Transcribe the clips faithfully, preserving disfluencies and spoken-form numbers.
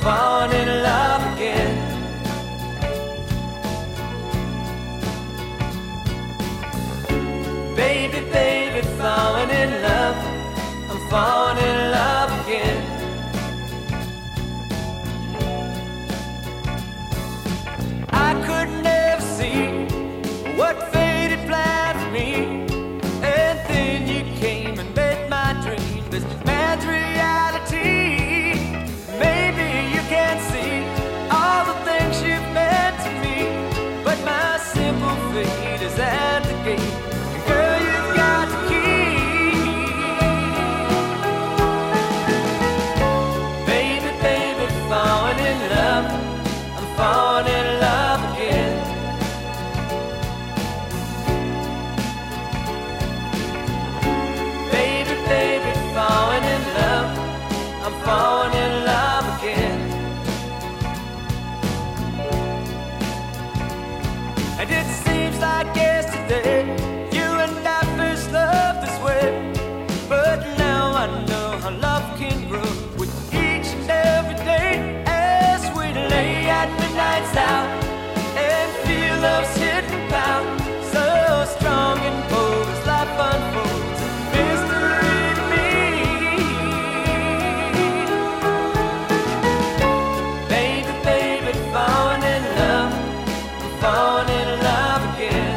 falling in love again. Baby, baby, falling in love. I'm falling in love again. I could never see what fate had planned for me, and then you came and made my dream this man's reality. Maybe you can't see all the things you've meant to me, but my simple fate is at the gate. Girl, you've got the key. Baby, baby, falling in love. I'm falling in love again. Baby, baby, falling in love. I'm falling in love again. And it seems like yesterday you and I first loved this way, but now I know how love can grow with each and every day. As we lay at midnight's out and feel love's hit and pound, so strong and bold as life unfolds, mystery to me. Baby, baby, falling in love. I'm falling in love again.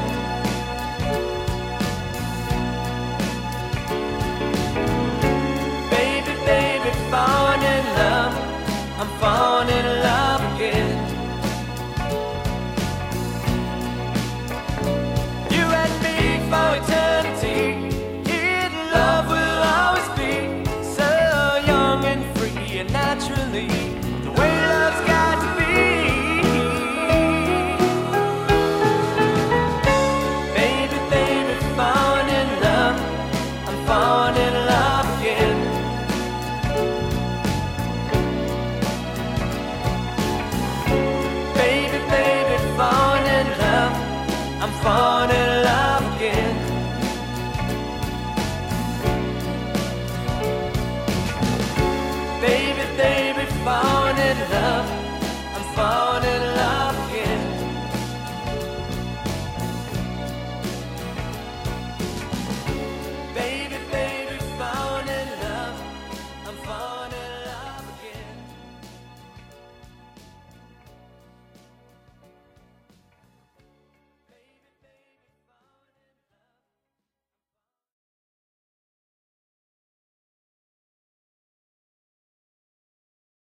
Baby, baby, falling in love. I'm falling in love again. You and me for eternity. In love will always be so young and free and naturally the way love's got to be. Baby, baby, falling in love. I'm falling in love again. Baby, baby, falling in love. I'm falling in love again. Baby, baby, falling in love. I'm falling